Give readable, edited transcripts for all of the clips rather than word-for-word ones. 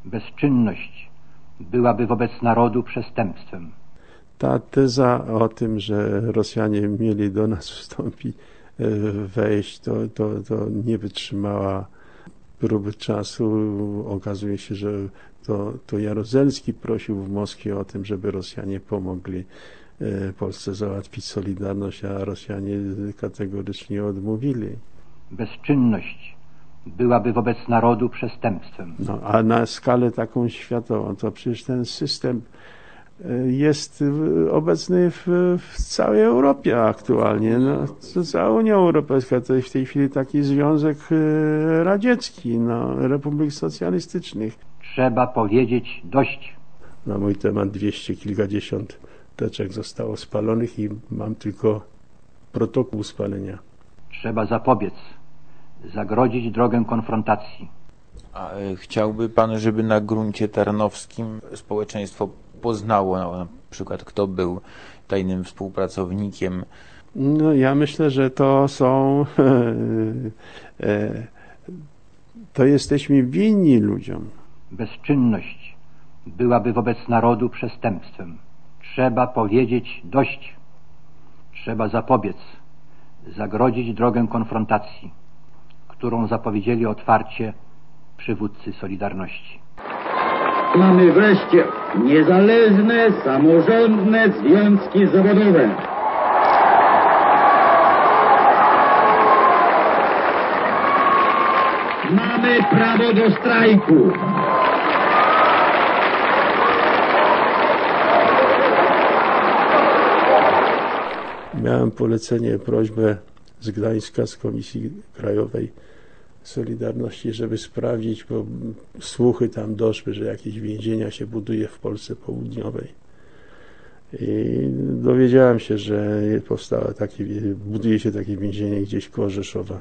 Bezczynność byłaby wobec narodu przestępstwem. Ta teza o tym, że Rosjanie mieli do nas wejść, to nie wytrzymała próby czasu. Okazuje się, że to Jaruzelski prosił w Moskwie o tym, żeby Rosjanie pomogli Polsce załatwić Solidarność, a Rosjanie kategorycznie odmówili. Bezczynność byłaby wobec narodu przestępstwem. No, a na skalę taką światową, to przecież ten system jest obecny w całej Europie aktualnie. No, to cała Unia Europejska to jest w tej chwili taki Związek Radziecki, Republik Socjalistycznych. Trzeba powiedzieć dość. Na mój temat 200 kilkadziesiąt teczek zostało spalonych i mam tylko protokół spalenia. Trzeba zapobiec, zagrodzić drogę konfrontacji. A chciałby pan, żeby na gruncie tarnowskim społeczeństwo poznało na przykład, kto był tajnym współpracownikiem? No, ja myślę, że to są to jesteśmy winni ludziom. Bezczynność byłaby wobec narodu przestępstwem. Trzeba powiedzieć dość. Trzeba zapobiec, zagrodzić drogę konfrontacji, którą zapowiedzieli otwarcie przywódcy Solidarności. Mamy wreszcie niezależne, samorządne związki zawodowe. Mamy prawo do strajku. Miałem polecenie, prośbę z Gdańska, z Komisji Krajowej Solidarności, żeby sprawdzić, bo słuchy tam doszły, że jakieś więzienia się buduje w Polsce Południowej. I dowiedziałem się, że buduje się takie więzienie gdzieś koło Rzeszowa.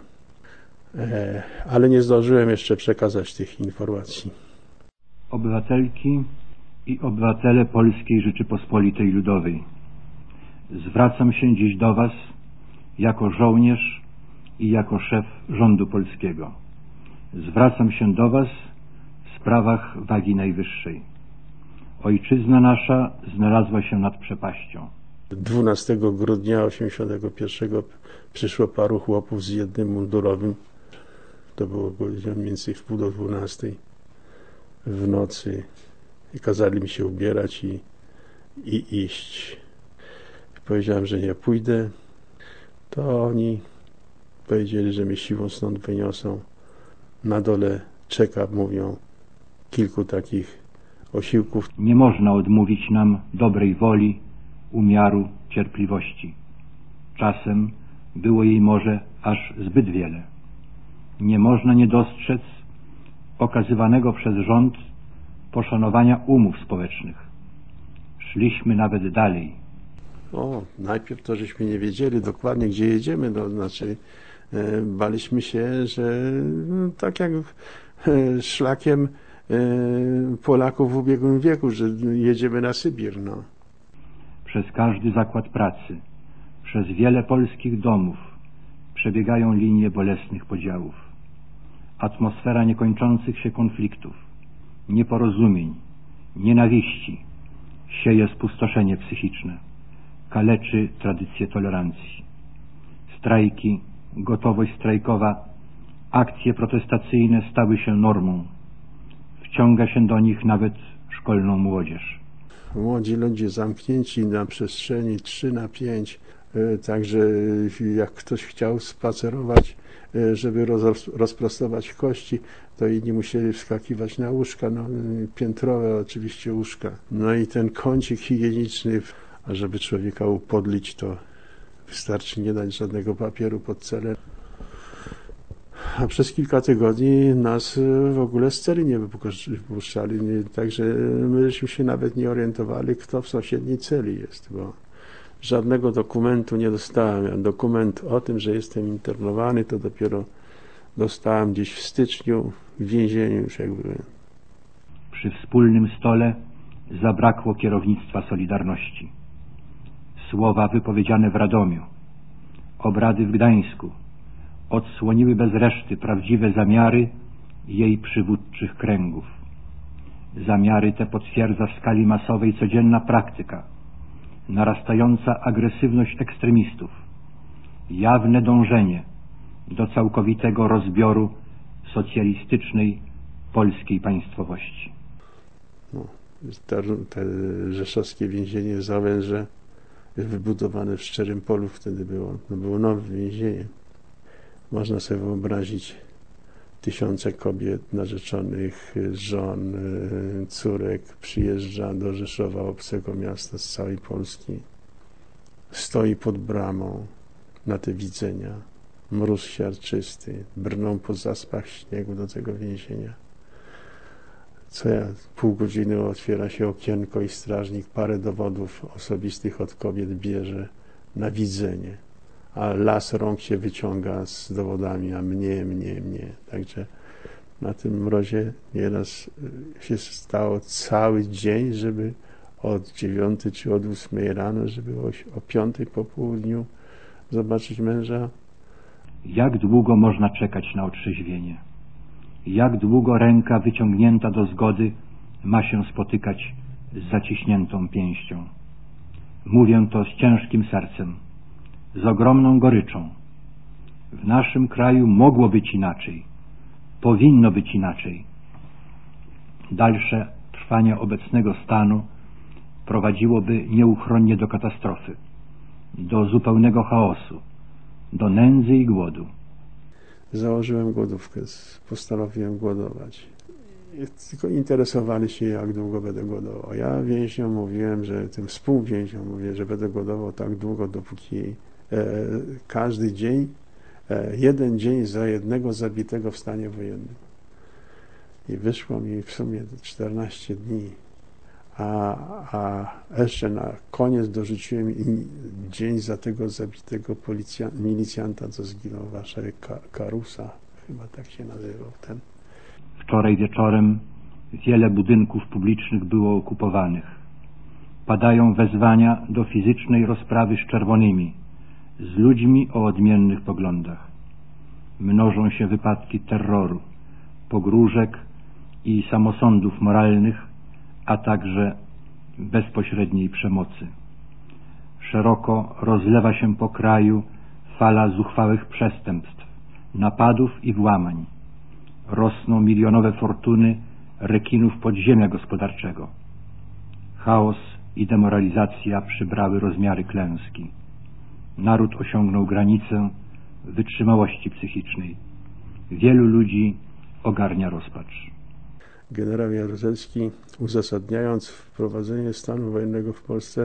Ale nie zdążyłem jeszcze przekazać tych informacji. Obywatelki i obywatele Polskiej Rzeczypospolitej Ludowej, zwracam się dziś do Was jako żołnierz i jako szef rządu polskiego. Zwracam się do Was w sprawach wagi najwyższej. Ojczyzna nasza znalazła się nad przepaścią. 12 grudnia 1981 przyszło paru chłopów z jednym mundurowym. To było mniej więcej w 11:30 w nocy. I kazali mi się ubierać i iść. Powiedziałem, że nie pójdę. To oni powiedzieli, że mnie siłą stąd wyniosą. Na dole czeka, mówią, kilku takich osiłków. Nie można odmówić nam dobrej woli, umiaru, cierpliwości. Czasem było jej może aż zbyt wiele. Nie można nie dostrzec okazywanego przez rząd poszanowania umów społecznych. Szliśmy nawet dalej. Najpierw to żeśmy nie wiedzieli dokładnie, gdzie jedziemy, baliśmy się, że tak jak szlakiem Polaków w ubiegłym wieku, że jedziemy na Sybir. Przez każdy zakład pracy, przez wiele polskich domów przebiegają linie bolesnych podziałów. Atmosfera niekończących się konfliktów, nieporozumień, nienawiści sieje spustoszenie psychiczne, kaleczy tradycję tolerancji. Strajki, gotowość strajkowa, akcje protestacyjne stały się normą. Wciąga się do nich nawet szkolną młodzież. Młodzi ludzie zamknięci na przestrzeni 3x5, także jak ktoś chciał spacerować, żeby rozprostować kości, to inni musieli wskakiwać na łóżka, piętrowe oczywiście łóżka. I ten kącik higieniczny, a żeby człowieka upodlić, to wystarczy nie dać żadnego papieru pod celem. A przez kilka tygodni nas w ogóle z celi nie wypuszczali, także myśmy się nawet nie orientowali, kto w sąsiedniej celi jest, bo żadnego dokumentu nie dostałem. Dokument o tym, że jestem internowany, to dopiero dostałem gdzieś w styczniu w więzieniu już jak byłem. Przy wspólnym stole zabrakło kierownictwa Solidarności. Słowa wypowiedziane w Radomiu, obrady w Gdańsku odsłoniły bez reszty prawdziwe zamiary jej przywódczych kręgów. Zamiary te potwierdza w skali masowej codzienna praktyka, narastająca agresywność ekstremistów, jawne dążenie do całkowitego rozbioru socjalistycznej polskiej państwowości. Te rzeszowskie więzienie Załęże wybudowane w Szczerym Polu wtedy było nowe więzienie. Można sobie wyobrazić tysiące kobiet, narzeczonych, żon, córek przyjeżdża do Rzeszowa, obcego miasta z całej Polski. Stoi pod bramą na te widzenia. Mróz siarczysty, brną po zaspach śniegu do tego więzienia. Pół godziny otwiera się okienko i strażnik parę dowodów osobistych od kobiet bierze na widzenie, a las rąk się wyciąga z dowodami, a mnie. Także na tym mrozie nieraz się stało cały dzień, żeby od 9 czy od 8 rano, żeby o 5 po południu zobaczyć męża. Jak długo można czekać na otrzeźwienie? Jak długo ręka wyciągnięta do zgody ma się spotykać z zaciśniętą pięścią? Mówię to z ciężkim sercem, z ogromną goryczą. W naszym kraju mogło być inaczej, powinno być inaczej. Dalsze trwanie obecnego stanu prowadziłoby nieuchronnie do katastrofy, do zupełnego chaosu, do nędzy i głodu. Założyłem głodówkę, postanowiłem głodować. Tylko interesowali się, jak długo będę głodował. Ja więźniom mówiłem, że tym współwięźniom mówię, że będę głodował tak długo, dopóki każdy dzień, jeden dzień za jednego zabitego w stanie wojennym. I wyszło mi w sumie 14 dni. A jeszcze na koniec dorzuciłem dzień za tego zabitego milicjanta, co zginął w Warszawie, Karusa, chyba tak się nazywał ten. Wczoraj wieczorem wiele budynków publicznych było okupowanych. Padają wezwania do fizycznej rozprawy z czerwonymi, z ludźmi o odmiennych poglądach. Mnożą się wypadki terroru, pogróżek i samosądów moralnych, a także bezpośredniej przemocy. Szeroko rozlewa się po kraju fala zuchwałych przestępstw, napadów i włamań. Rosną milionowe fortuny rekinów podziemia gospodarczego. Chaos i demoralizacja przybrały rozmiary klęski. Naród osiągnął granicę wytrzymałości psychicznej. Wielu ludzi ogarnia rozpacz. Generał Jaruzelski, uzasadniając wprowadzenie stanu wojennego w Polsce,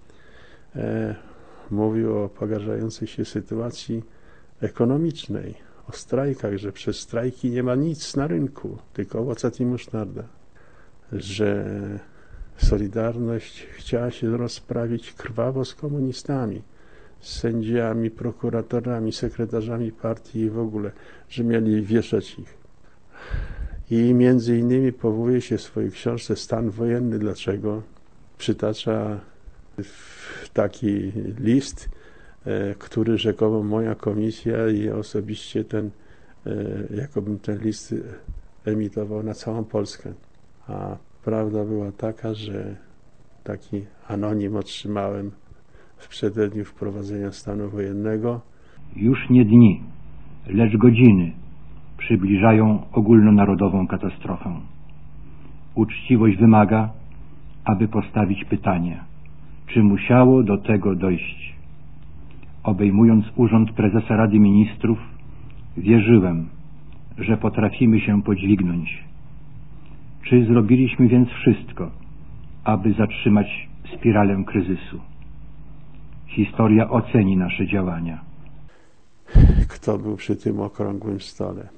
mówił o pogarszającej się sytuacji ekonomicznej, o strajkach, że przez strajki nie ma nic na rynku, tylko owocat i musztarda, że Solidarność chciała się rozprawić krwawo z komunistami, z sędziami, prokuratorami, sekretarzami partii i w ogóle, że mieli wieszać ich. I między innymi powołuje się w swojej książce Stan wojenny. Dlaczego? Przytacza taki list, który rzekomo moja komisja i osobiście jakobym ten list emitował na całą Polskę. A prawda była taka, że taki anonim otrzymałem w przededniu wprowadzenia stanu wojennego. Już nie dni, lecz godziny przybliżają ogólnonarodową katastrofę. Uczciwość wymaga, aby postawić pytanie, czy musiało do tego dojść. Obejmując urząd prezesa Rady Ministrów, wierzyłem, że potrafimy się podźwignąć. Czy zrobiliśmy więc wszystko, aby zatrzymać spiralę kryzysu? Historia oceni nasze działania. Kto był przy tym okrągłym stole?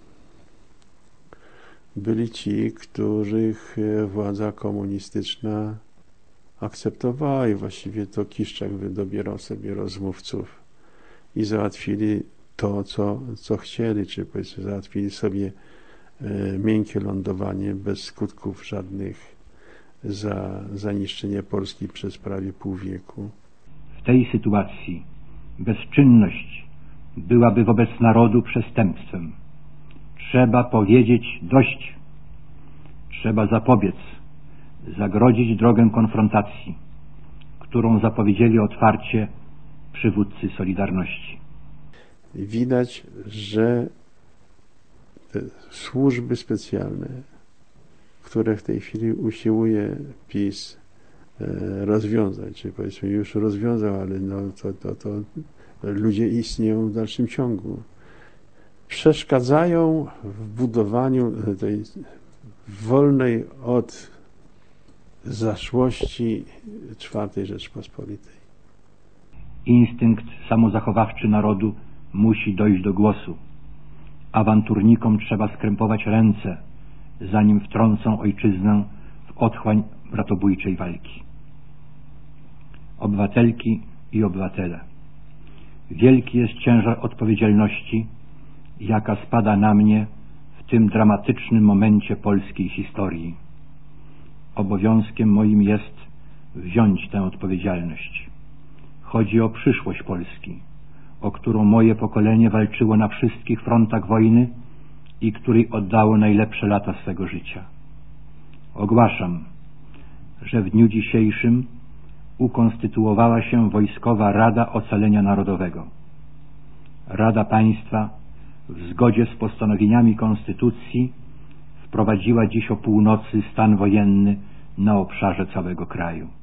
Byli ci, których władza komunistyczna akceptowała i właściwie to Kiszczak dobierał sobie rozmówców i załatwili to, co chcieli, czy powiedzmy załatwili sobie miękkie lądowanie bez skutków żadnych za niszczenie Polski przez prawie pół wieku. W tej sytuacji bezczynność byłaby wobec narodu przestępstwem. Trzeba powiedzieć dość. Trzeba zapobiec zagrodzić drogę konfrontacji, którą zapowiedzieli otwarcie przywódcy Solidarności. Widać, że te służby specjalne, które w tej chwili usiłuje PiS rozwiązać, czy powiedzmy już rozwiązał, ale no to ludzie istnieją w dalszym ciągu, przeszkadzają w budowaniu tej wolnej od zaszłości IV Rzeczpospolitej. Instynkt samozachowawczy narodu musi dojść do głosu. Awanturnikom trzeba skrępować ręce, zanim wtrącą ojczyznę w otchłań bratobójczej walki. Obywatelki i obywatele, wielki jest ciężar odpowiedzialności, jaka spada na mnie w tym dramatycznym momencie polskiej historii. Obowiązkiem moim jest wziąć tę odpowiedzialność. Chodzi o przyszłość Polski, o którą moje pokolenie walczyło na wszystkich frontach wojny i której oddało najlepsze lata swego życia. Ogłaszam, że w dniu dzisiejszym ukonstytuowała się Wojskowa Rada Ocalenia Narodowego. Rada Państwa w zgodzie z postanowieniami Konstytucji wprowadziła dziś o północy stan wojenny na obszarze całego kraju.